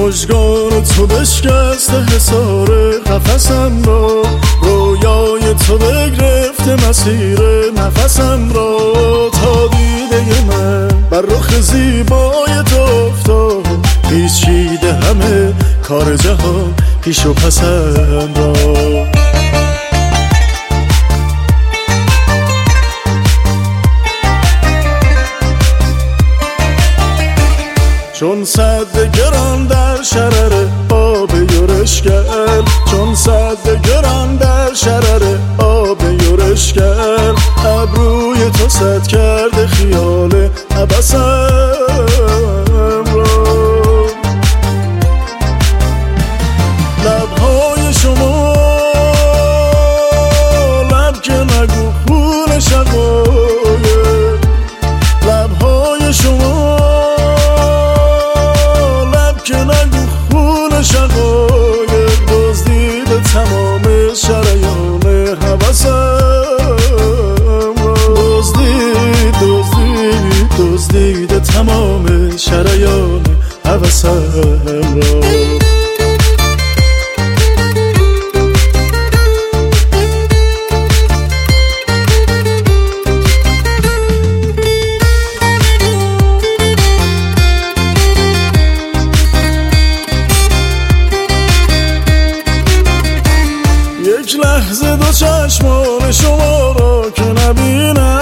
مژگان تو بشکسته حصار قفسم را، رویای تو بگرفته مسیر نفسم را. تا دیده من بر رخ زیبای تو افتاد، پیچیده همه کار جهان پیش و پسم را. چون سد گران در شرر آب یورشگر، چون سد گران در شرر آب یورشگر، ابروی تو سد کرده خیال عبسم را. لبهای شما لب که نگو خون شقایق، لبهای شما شقایق، دزدیده تمام شریان هوسم را. دزدیده تمام شریان هوسم را. یک لحظه دو چشمان شما را که نبینم،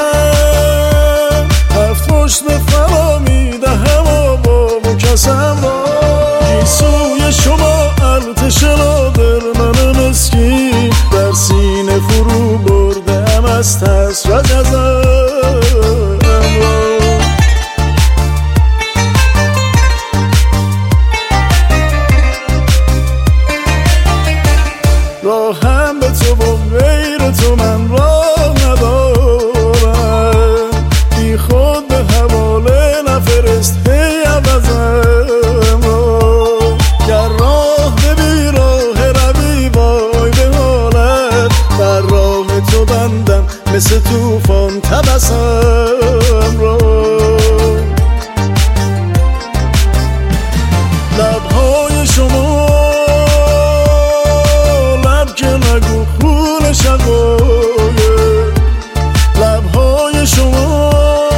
هفت مشت فرا میدهم و با مکسم را. گیسوی شما ارتش را در من مسکین، در سینه فرو بردم از ترس و جزم را. راهم به تو و غیر تو من راه ندارم، بی خود به حواله نفرست هی عوضم را. گر راه به بی راه روی وای به حالت، بر راه تو بندم مثل توفان تبسم را. لبهای شما نگو خون شقایق، لبهای شما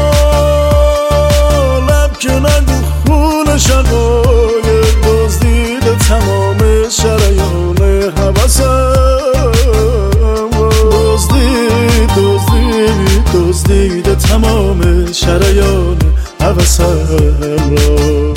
لب که نگو خون شقایق، دزدیده تمام شریان هوسم را. دزدیده تمام شریان هوسم را.